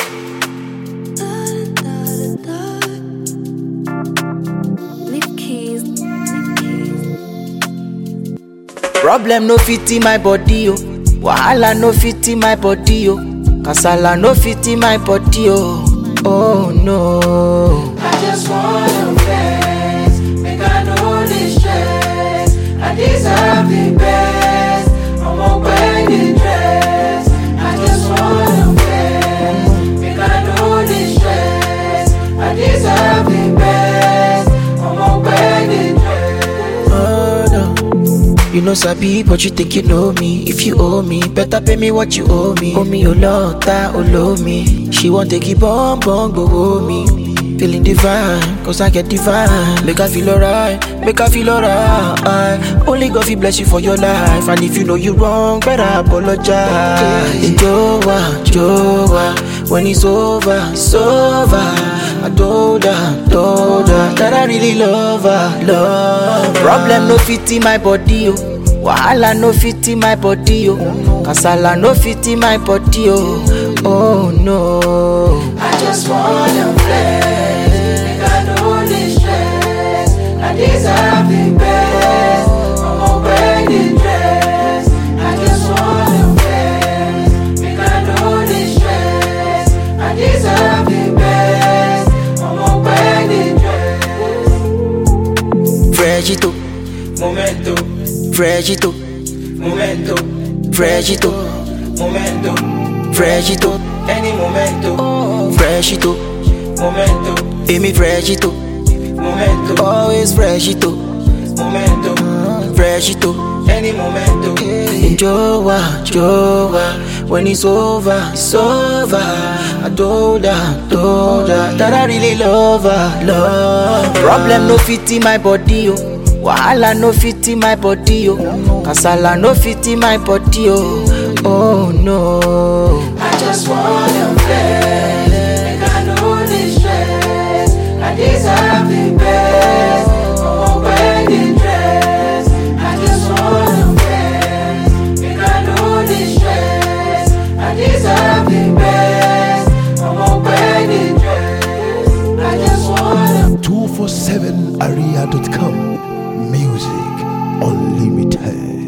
Problem no fit in my body, oh. Wahala no fit in my body, oh. Kasala no fit in my body, oh. Oh no. I just wanna flex, make I know this stress. I deserve the best. I'm a wedding dress. I just wanna flex, make I know this stress. I deserve the best. I'm a wedding dress. Oh no. You know sabi, but you think you know me. If you owe me, better pay me what you owe me. Owe me your love, that love me. She want to keep on, go hold me. Feeling divine, cause I get divine. Make I feel alright, make I feel alright. Only God will bless you for your life. And if you know you wrong, better apologize. Joa, when it's over, it's over. I told her that I really love her, Problem no fit in my body, oh. Wahala no fit in my body, oh. Kasala no fit in my body, oh. Oh no. I just wanna flex, make I know this stress. I deserve the best. I'm a wedding dress. I just wanna flex, make I know this stress. I deserve the best. I'm a wedding dress. Fragito, Momento, fragito, momento, fragito, momento, fragito, any momento, fragito. momento, Amy fragito, momento, always fragito, momento, fragito. any momento. Joa, when it's over, it's over. I told her that I really love her, Problem no fit in my body, oh. Wahala no fit in my body, oh. Kasala no fit in my body, oh. Oh no. I just wanna flex, make I know this stress. I deserve the best. I'm a wedding dress. I just wanna flex, make I know this stress. I deserve the best. I'm a wedding dress. I just wanna 247area.com. Music Unlimited.